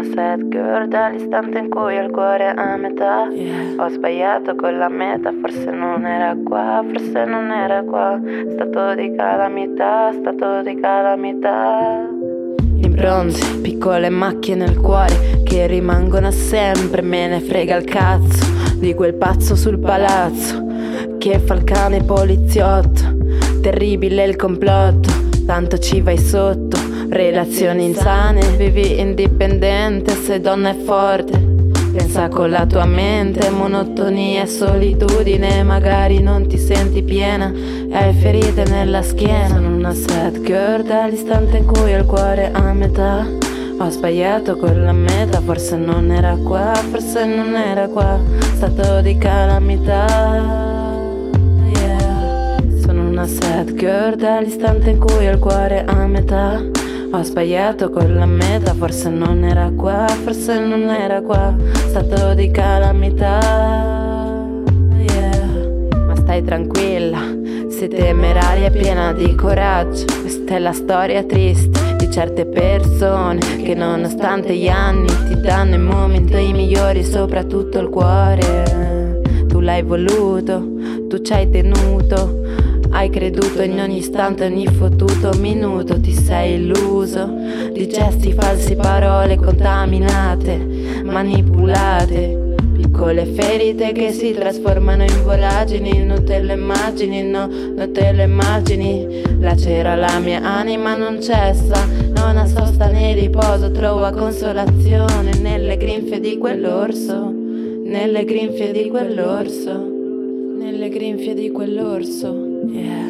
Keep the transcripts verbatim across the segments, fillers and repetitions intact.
sad girl dall'istante in cui ho il cuore a metà. Ho sbagliato con la meta, forse non era qua, forse non era qua. Stato di calamità, stato di calamità. Impronte, piccole macchie nel cuore che rimangono sempre, me ne frega il cazzo di quel pazzo sul palazzo che fa il cane poliziotto. Terribile il complotto, tanto ci vai sotto. Relazioni insane, vivi indipendente, se donna è forte. Pensa con la tua mente, monotonia e solitudine. Magari non ti senti piena, hai ferite nella schiena. Sono una sad girl dall'istante in cui ho il cuore a metà. Ho sbagliato con la meta, forse non era qua, forse non era qua. Stato di calamità, yeah. Sono una sad girl dall'istante in cui ho il cuore a metà. Ho sbagliato con la meta, forse non era qua, forse non era qua. Stato di calamità, yeah. Ma stai tranquilla, sei temeraria e piena di coraggio. Questa è la storia triste di certe persone che nonostante gli anni ti danno i momenti migliori, soprattutto il cuore. Tu l'hai voluto, tu ci hai tenuto. Hai creduto in ogni istante, ogni fottuto minuto. Ti sei illuso di gesti falsi, parole contaminate, manipolate. Piccole ferite che si trasformano in voragini. Non te le immagini, no, non te le immagini. Lacera la mia anima, non cessa, non ha sosta né riposo. Trova consolazione nelle grinfie di quell'orso, nelle grinfie di quell'orso, nelle grinfie di quell'orso. Yeah.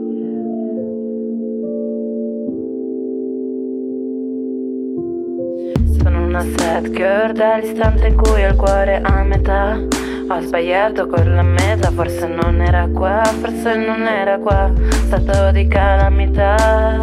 Sono una sad girl dall'istante in cui ho il cuore a metà. Ho sbagliato con la meta, forse non era qua, forse non era qua. Stato di calamità.